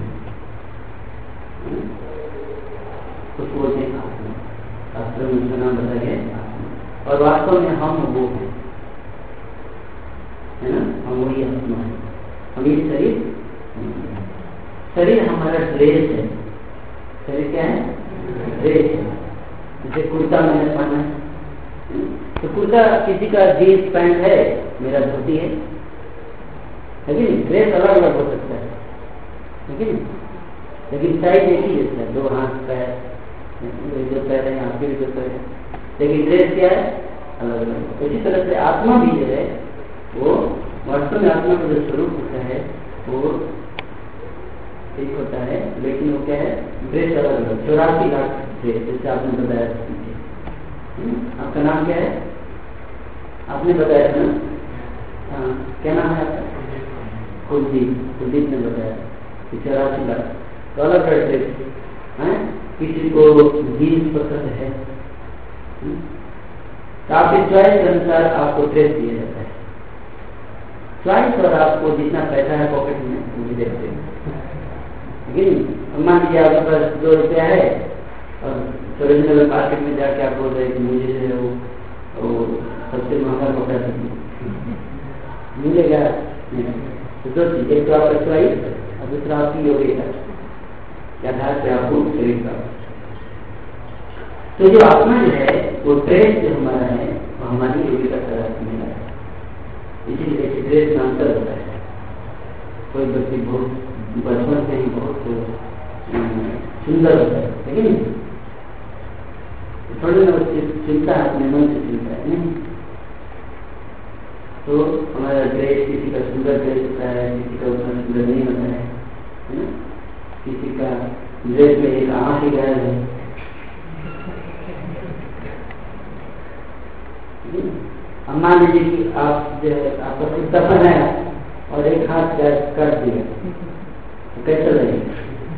उसको बोलते हैं आत्मा। शास्त्र में उसका नाम बताया गया आत्मा, और वास्तव में हम वो हैं, है ना? हम वही आत्मा है। हम ये शरीर हमारा ड्रेस है। शरीर क्या है? ड्रेस है। जैसे कुर्ता मैंने पहना है, तो कुर्ता किसी का जीन्स पैंट है, मेरा धोती है, लेकिन ड्रेस अलग अलग हो सकता है, लेकिन साइज एक ही जैसा है, 2 हाथ पैर, जो पैर है आपके भी जो पैर है, लेकिन ड्रेस क्या है? अलग अलग। इसी तरह से आत्मा भी जो है वो वास्तव में आत्मा का जो स्वरूप होता है वो एक होता है, लेकिन वो क्या है? ड्रेस अलग अलग, 84 लाख ड्रेस, जैसे आपने बताया। आपका नाम क्या है? आपने बताया था ना? हाँ, क्या नाम है आपका? कुलदीप ने बताया कि 84 लाख, तो अलग अलग ड्रेस है। किसी को जीन्स पसंद है, तो आपके चॉइस के अनुसार आपको ड्रेस दिया जाता है। चॉइस और आपको जितना पैसा है पॉकेट में वो भी देखते हैं, लेकिन मान लीजिए आपके पास 2 रुपया है, और थोड़े दिन अगर मार्केट में जाके आप बोल रहे कि मुझे जो है वो सबसे महंगा कपड़ा मिलेगा, तो दो चीज, एक तो आपका चॉइस और दूसरा आपकी योग्यता के आधार पर आपको शरीर का। तो जो आत्मा जो है वो ड्रेस जो हमारा है वो हमारी योग्यता का आधार पर मिला है, इसीलिए ड्रेस में अंतर होता है। कोई व्यक्ति बहुत बचपन से ही बहुत सुंदर होता है, लेकिन थोड़ी ना चिंता है, अपने मन से चिंता है नहीं। तो हमारा ड्रेस किसी का सुंदर ड्रेस होता है, किसी का उतना सुंदर नहीं होता है ना। किसी का ड्रेस में एक आँख ही गायब है, अब मान लीजिए कि आप जो है आपका कुत्ता बनाया और एक हाथ काट दिया, तो कैसे लगेगा?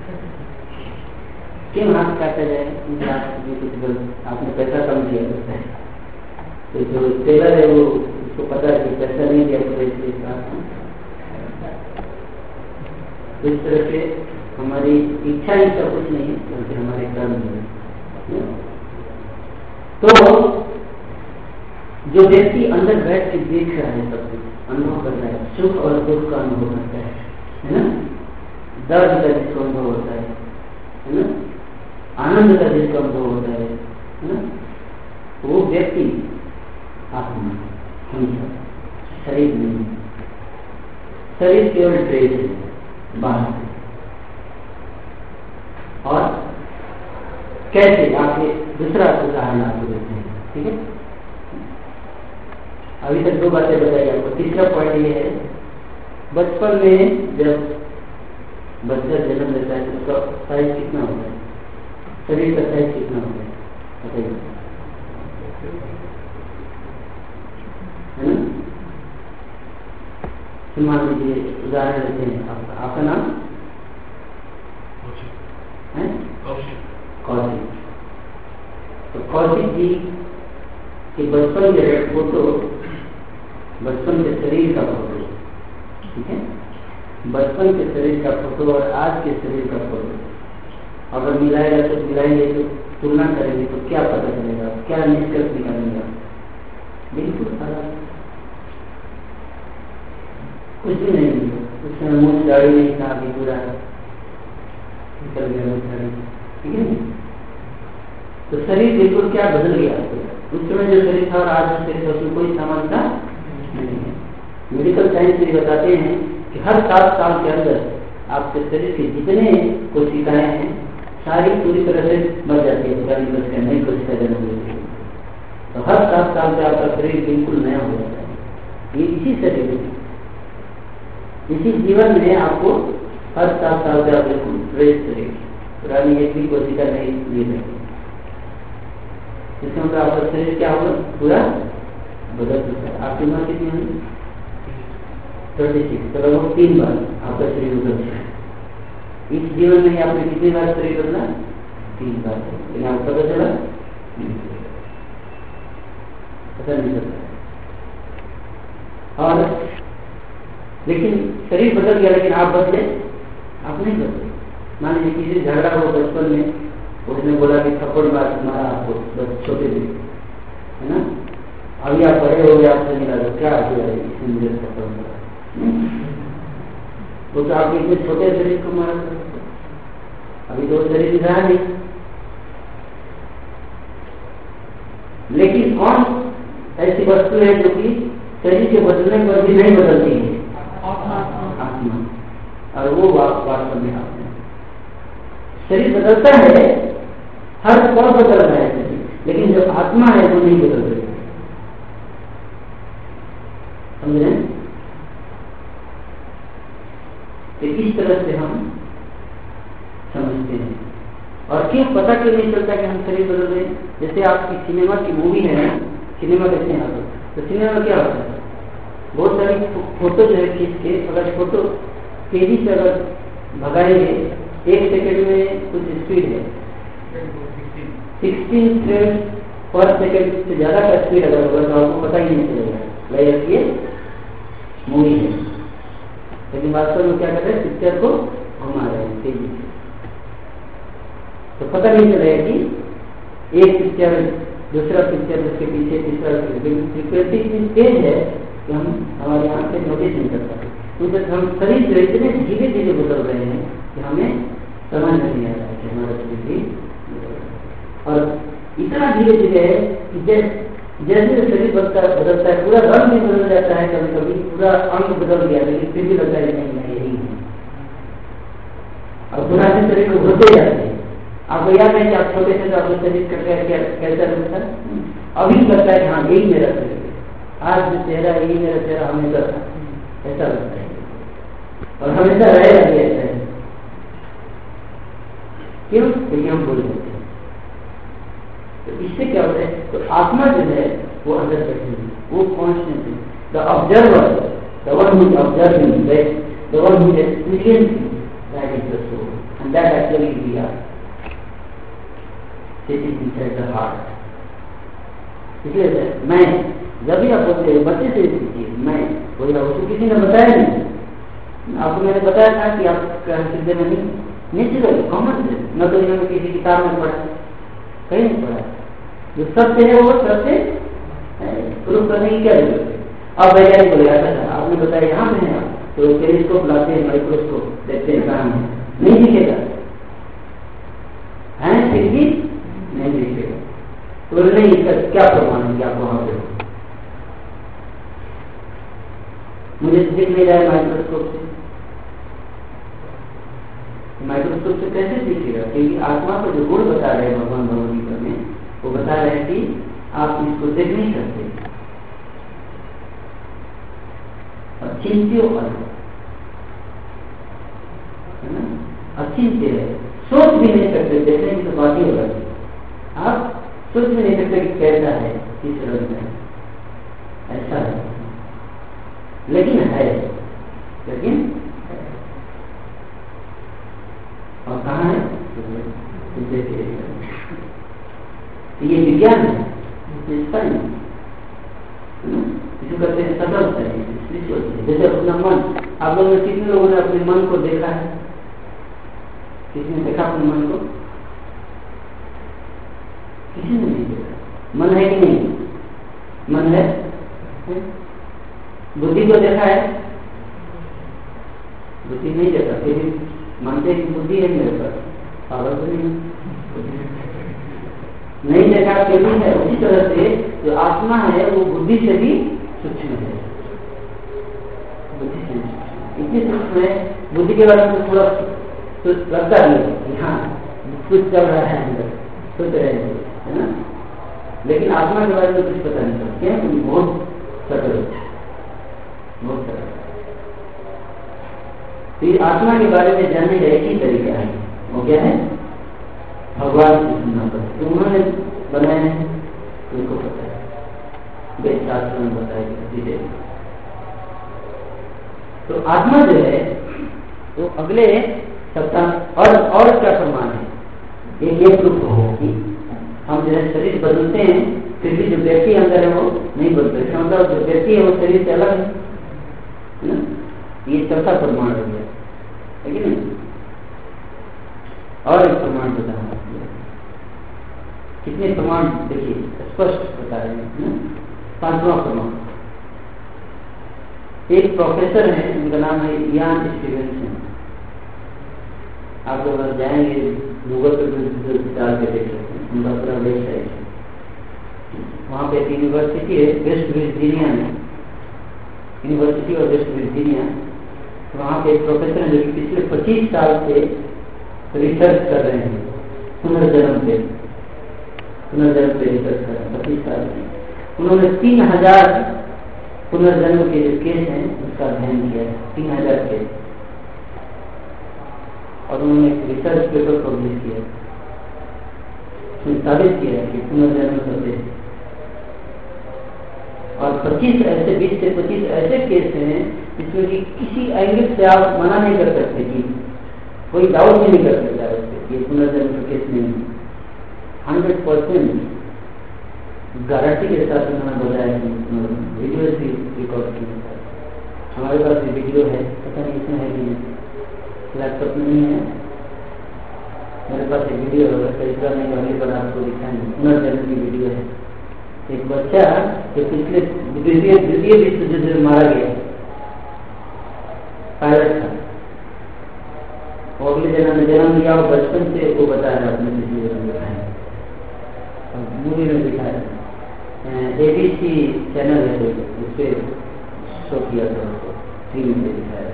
क्यों हाथ काटा जाए? आपने पैसा कम दिया होता है, तो जो टेलर है वो उसको पता है कि पैसा नहीं दिया तो इस तरह से हमारी इच्छा ही सब कुछ नहीं है, बल्कि हमारे कर्म है। तो जो व्यक्ति अंदर बैठ के देख रहा है, सब कुछ अनुभव कर रहा है, सुख और दुख का अनुभव करता है ना, दर्द का जिसको अनुभव होता है ना, आनंद का जिसको अनुभव होता है ना, वो व्यक्ति आत्मा हमेशा, शरीर नहीं। शरीर केवल ड्रेस है बाहर। और कैसे आपके दूसरा उदाहरण आपको देते हैं, ठीक है? अभी तक दो बातें बताई आपको। तीसरा पॉइंट ये है, बचपन में जब बच्चा जन्म लेता है तो उसका साइज कितना होता है? शरीर का साइज कितना होता है बताइए, है ना? मान लीजिए उदाहरण लेते हैं, आपका नाम है कौशिक। तो कौशिक जी के बचपन के फोटो, बचपन के शरीर का फोटो, ठीक है? बचपन के शरीर का फोटो और आज के शरीर का फोटो अगर मिलाएगा तो मिलाएंगे तो तुलना करेंगे तो क्या पता चलेगा, क्या निष्कर्ष निकालेगा? बिल्कुल अलग, कुछ भी नहीं मिलेगा। उसमें मुझ गाड़ी नहीं था, अभी पूरा निकल गया गाड़ी, ठीक है? तो शरीर बिल्कुल क्या बदल गया, उस समय जो शरीर था और आज जो शरीर था उसमें कोई समानता नहीं है। मेडिकल साइंस भी बताते हैं कि हर 7 साल के अंदर आपके शरीर के जितने कोशिकाएं हैं सारी पूरी तरह से मर जाती है, नई कोशिका जन्म लेती है। तो हर 7 साल से आपका शरीर बिल्कुल नया हो जाता है। ये इसी शरीर में, इसी जीवन में आपको हर 7 साल से आप बिल्कुल फ्रेश शरीर, पुरानी एक भी कोशिका नहीं ले सकती। इसका मतलब आपका शरीर क्या होगा? पूरा बदल चुका है। आपकी उम्र कितनी होगी? 36। तो लगभग 3 बार आपका शरीर बदल चुका है। इस जीवन में आपने कितनी बार शरीर बदला? 3 बार। लेकिन आपको पता चला? पता नहीं चलता। और लेकिन शरीर बदल गया, लेकिन आप बदले? आप नहीं बदले। मान लीजिए किसी झगड़ा हो बचपन में, उसने बोला कि थप्पड़ मारा आपको, बस छोटे दिन, है ना? अभी आप बड़े हो गए, आपसे मिला तो क्या हुआ है इसने मुझे थप्पड़ मारा? वो तो आपके इतने छोटे शरीर को मारा, अभी तो शरीर रहा नहीं। लेकिन कौन ऐसी वस्तु है जो कि शरीर के बदलने पर भी नहीं बदलती है? आत्मा। और वो वास्तव में आत्मा। शरीर बदलता है, हर पल बदल रहा है शरीर, लेकिन जो आत्मा है वो नहीं बदल रही। समझ रहे? तो इस तरह से हम समझते हैं। और क्यों पता क्यों नहीं चलता कि हम शरीर बदल रहे हैं? जैसे आपकी सिनेमा की मूवी है ना, सिनेमा देखते हैं आप, तो सिनेमा में क्या होता है? बहुत सारी फोटो जो है खींच के, अगर फोटो तेजी से अगर भगाएंगे 1 सेकेंड में कुछ स्पीड है 16 फ्रेम्स पर सेकेंड से ज्यादा का स्पीड अगर होगा तो आपको पता ही नहीं चलेगा लाइक ये मूवी है। लेकिन वास्तव में क्या कर रहे हैं? पिक्चर को घुमा रहे हैं तेजी से। तो पता नहीं चलेगा कि एक पिक्चर, दूसरा पिक्चर, उसके पीछे तीसरा पिक्चर, फ्रीक्वेंसी इतनी तेज है कि हम हमारी आंख से नोटिस नहीं कर पाते। तो हम शरीर से इतने धीरे धीरे बदल रहे हैं कि हमें समझ नहीं आ रहा है कि हमारा शरीर, और इतना धीरे धीरे है कि जैसे शरीर बदलता है, पूरा रंग भी बदल जाता है, कभी कभी पूरा अंग बदल गया, लेकिन फिर भी लगता है नहीं मैं यही हूँ, और पुराने शरीर को होते जाते हैं। आपको याद है कि आप छोटे से तो आपके शरीर का कैसा लगता है, अभी लगता है हाँ यही मेरा शरीर है, आज जो चेहरा यही मेरा चेहरा हमेशा था, ऐसा लगता है, और हमेशा रहेगा भी ऐसा है। क्यों? क्योंकि हम भूल जाते हैं। तो इससे क्या होता है, तो आत्मा जो है वो अंदर बैठी है, वो कॉन्शियस है, the observer, the one who is observing, the one who is experiencing, that is the soul, and that actually we are sitting inside the heart. इसलिए मैं, जब भी आप बोलते हैं बच्चे से सीखिए, मैं कोई उसको किसी ने बताया नहीं, आपको मैंने बताया था कि आपका हृदय में नहीं, नेचुरल कॉमन से, न तो इन्होंने किसी किताब में पढ़ा, कहीं नहीं पढ़ा, जो सत्य है वो सत्य प्रूफ करने की क्या जरूरत है। अब वैज्ञानिक बोलेगा था आपने बताया यहाँ में है, तो टेलीस्कोप लाते हैं, माइक्रोस्कोप देखते हैं कहाँ है, नहीं दिखेगा है, फिर भी नहीं दिखेगा, तो नहीं इसका क्या प्रमाण है कि आप वहां पे, मुझे दिख नहीं रहा है माइक्रोस्कोप से, माइक्रोस्कोप से कैसे दिखेगा? क्योंकि आत्मा को जो गुण बता रहे हैं भगवान भगवदगीता में, वो बता रहे हैं कि आप इसको देख नहीं सकते, अचिंत्य है ना, अचिंत्य है, सोच भी नहीं सकते, देखने की तो बात ही होगा, आप सोच भी नहीं सकते कि कैसा है, किस रंग में, ऐसा है, लेकिन है, लेकिन और कहाँ है? ये विज्ञान है, इसको कहते हैं सदल है। जैसे अपना मन, आप लोगों ने कितने लोगों ने अपने मन को देखा है? किसने देखा अपने मन को? किसी ने नहीं देखा। मन है कि नहीं? मन है। बुद्धि को देखा है? बुद्धि नहीं देखा, फिर मानते कि बुद्धि है मेरे पास, पावर तो नहीं देखा, फिर भी है। उसी तरह से जो आत्मा है वो बुद्धि से भी सूक्ष्म है, बुद्धि से इतनी सूक्ष्म है, बुद्धि के बारे में थोड़ा तो लगता ही है कि हाँ कुछ चल रहा है अंदर, सोच रहे हैं, है ना, लेकिन आत्मा के बारे में कुछ पता नहीं चलता। क्या? बहुत सरल है, बहुत सरल। फिर आत्मा के बारे में जानने का एक ही तरीका है, वो क्या है? भगवान से सुनना पड़ता है। उन्होंने बनाए हैं, उनको पता है, वेद शास्त्र में बताया। तो आत्मा जो है वो अगले सप्ताह और क्या प्रमाण है? एक ये प्रूफ हो कि हम जो है शरीर बदलते हैं, फिर भी जो व्यक्ति अंदर है वो नहीं बदलते, क्षमता जो व्यक्ति है वो शरीर से अलग है ना। ये चौथा प्रमाण हो गया, है कि नहीं? और एक प्रमाण बता रहा हूं, कितने प्रमाण देखिए स्पष्ट बता रहे हैं। पांचवा प्रमाण, एक प्रोफेसर है, उनका नाम है इयान स्टीवेंसन। आप लोग जाएंगे गूगल पर डाल के देख सकते हैं, उनका पूरा वेबसाइट है। वहाँ पे एक यूनिवर्सिटी है वेस्ट वर्जीनिया में, यूनिवर्सिटी ऑफ वेस्ट वर्जीनिया। वहाँ पे एक प्रोफेसर है जो कि पिछले 25 साल से रिसर्च कर रहे हैं पुनर्जन्म पे रिसर्च कर रहे हैं 25 साल से। उन्होंने 3000 पुनर्जन्म के जो केस हैं उसका अध्ययन किया है, 3000 केस, और उन्होंने एक रिसर्च पेपर पब्लिश किया, साबित किया है कि पुनर्जन्म सत्य है। और 25 ऐसे 20 से 25 ऐसे केस हैं जिसमें कि किसी एंगल से आप मना नहीं कर सकते, कि कोई डाउट भी नहीं कर सकता है ये पुनर्जन्म का केस नहीं है। 100% गारंटी के साथ उन्होंने बताया कि वीडियो भी रिकॉर्ड किया। हमारे पास भी वीडियो है, पता नहीं इसमें है कि नहीं, लैपटॉप में नहीं है, मेरे पास एक वीडियो है, कई बार नहीं अगली बार आपको दिखाएंगे, पुनर्जन्म की वीडियो है। एक बच्चा जो पिछले द्वितीय विश्व युद्ध में मारा गया, पायलट था, वो अगले जन्म में जन्म लिया और बचपन से वो बताया अपने पिछले जन्म दिखाया और मूवी में दिखाया। ABC चैनल है उस पर शो किया था, उसको टीवी में दिखाया।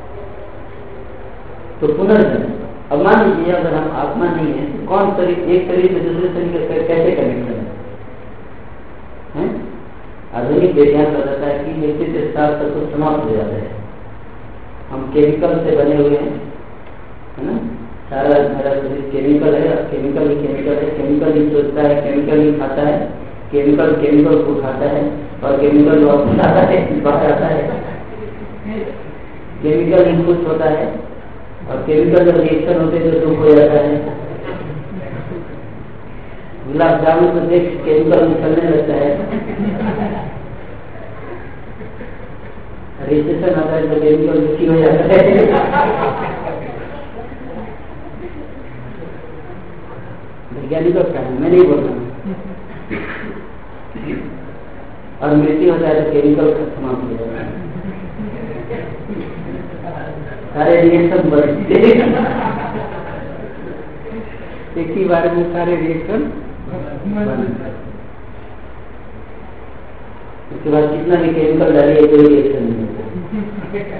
तो पुनर्जन्म, अब मान लीजिए अगर हम आत्मा नहीं है तो कौन शरीर, एक शरीर में दूसरे शरीर का कैसे कनेक्शन है? आधुनिक विज्ञान बताता है कि मृत्यु के साथ सब कुछ समाप्त हो जाता है। हम केमिकल से बने हुए हैं, है ना, सारा मेरा शरीर केमिकल है, केमिकल ही सोचता है, केमिकल ही खाता है, केमिकल को खाता है और केमिकल वापस आता है, बाहर आता है, केमिकल ही खुश होता है और केमिकल जब रिएक्शन होते हैं तो दुख हो जाता है। गुलाब जामुन को देख केमिकल निकलने लगता है, रिसेशन आता है तो केमिकल दुखी हो जाता है। वैज्ञानिकों का मैं नहीं बोल रहा हूँ। और मृत्यु होता है तो केमिकल समाप्त हो जाता है, सारे रिएक्शन बढ़ते, एक ही बार में सारे रिएक्शन उसके बाद कितना भी केमिकल डालिए कोई रिएक्शन नहीं होता।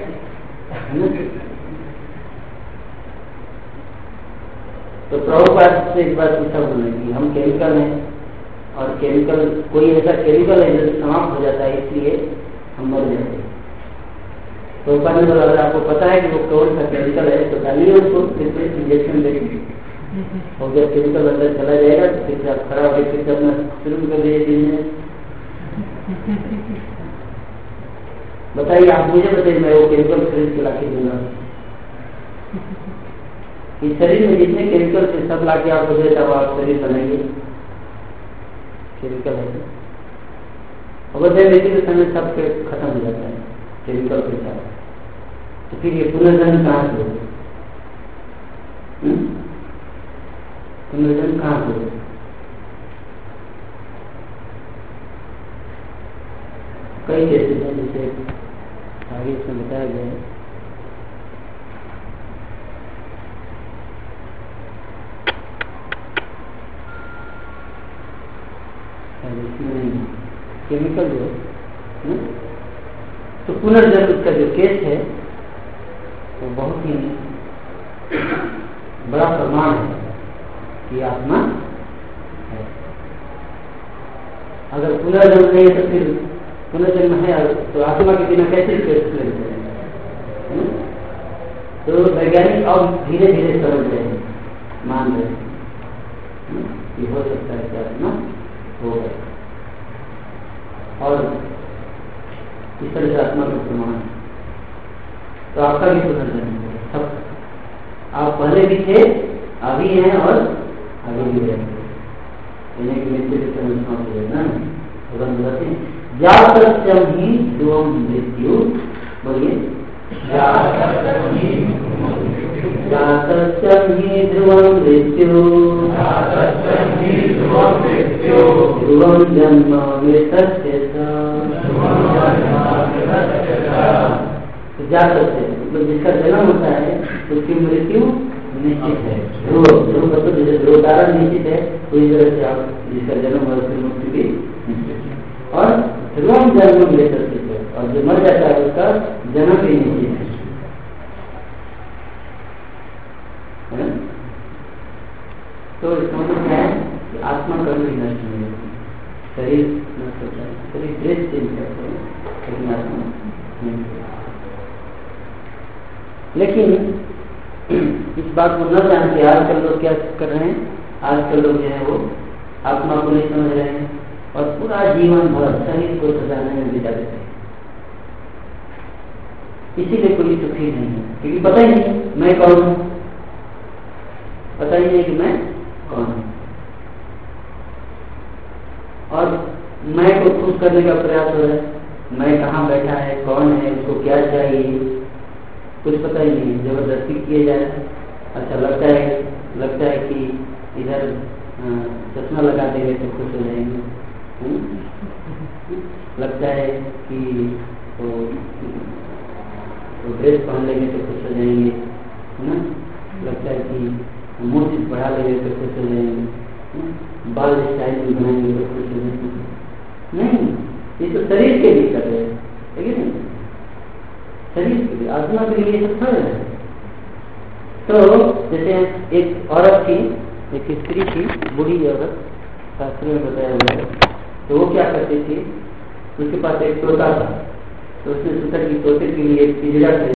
तो प्रभुपाद से एक बात पूछा बोले कि हम केमिकल हैं और केमिकल, कोई ऐसा केमिकल है जो समाप्त हो जाता है इसलिए हम मर जाते हैं। तो अगर आपको पता है कि वो कौन सा केमिकल है तो डालिए उसको, फिर इंजेक्शन देंगे और जब केमिकल अंदर चला जाएगा तो फिर आप खड़ा हो फिर करना शुरू कर दीजिए। बताइए, आप मुझे बताइए, मैं वो केमिकल खरीद के लाके दूंगा। इस शरीर में जितने केमिकल से सब लाके आपको दे तब आप शरीर बनाएंगे, केमिकल है। अगर मृत्यु के समय सब खत्म हो जाता है केमिकल के साथ, तो फिर ये पुनर्जन्म कहाँ से होगा? पुनर्जन्म कहाँ से होगा? कई केसेस हैं जैसे आगे इसमें बताया गया है। केमिकल जो है, तो पुनर्जन्म का जो केस है वो बहुत ही बड़ा प्रमाण है कि आत्मा है। अगर पुनर्जन्म नहीं है तो फिर पुनर्जन्म है तो आत्मा के बिना कैसे फैसले करेंगे? तो वैज्ञानिक अब धीरे धीरे समझ रहे हैं, मान रहे हैं कि हो सकता है कि आत्मा होगा और इस तरह से आत्मा का प्रमाण है। तो आपका भी पुनर्जन्म है, सब आप पहले भी थे, अभी हैं और आगे भी रहेंगे। यानी कि मृत्यु के समय समाप्त हो जाना है। जातस्यम ही ध्रुवम मृत्यु, बोलिए जातस्यम ही ध्रुवम मृत्यु, ध्रुवम जन्म मृतस्य जातस्य, मतलब जिसका जन्म होता है उसकी मृत्यु निश्चित है। ध्रुव तो जैसे ध्रुव तारा निश्चित है, उसी तरह से आप जिसका जन्म हो उसकी मृत्यु भी निश्चित है। और ध्रुवम जन्म मृतस्य, और जो मर जाता है उसका जन्म भी निश्चित है। तो इसका मतलब क्या है कि आत्मा कभी भी नष्ट नहीं होती, शरीर नष्ट होता है, शरीर ड्रेस चेंज करते हैं, लेकिन आत्मा नहीं। लेकिन इस बात को न जान के आजकल लोग क्या कर रहे हैं, आजकल लोग जो है वो आत्मा को नहीं समझ रहे हैं और पूरा जीवन भर शरीर को सजाने में बिता देते हैं। इसीलिए कोई सुखी नहीं है, क्योंकि पता ही नहीं मैं कौन हूँ, पता ही नहीं कि मैं कौन हूँ। और मैं को खुश करने का प्रयास हो रहा है, मैं कहाँ बैठा है, कौन है, उसको क्या चाहिए, कुछ पता ही नहीं, जबरदस्ती किए जाए। अच्छा लगता है लगता है कि इधर चश्मा लगा देंगे तो खुश हो जाएंगे, लगता है कि वो ड्रेस पहन लेंगे तो खुश हो जाएंगे, है ना, लगता है कि मूर्ति बढ़ा लेंगे तो खुश हो जाएंगे, बाल स्टाइल भी बनाएंगे तो खुश हो जाएंगे। नहीं, ये तो शरीर के लिए कर रहे हैं, है कि नहीं? शरीर के लिए, आत्मा के लिए सब फल है। तो जैसे एक औरत थी, एक स्त्री थी, बूढ़ी औरत, शास्त्रों में बताया हुआ है, तो वो क्या करती थी, उसके पास एक तोता था, तो उसने सोचा कि तोते के लिए एक पिंजरा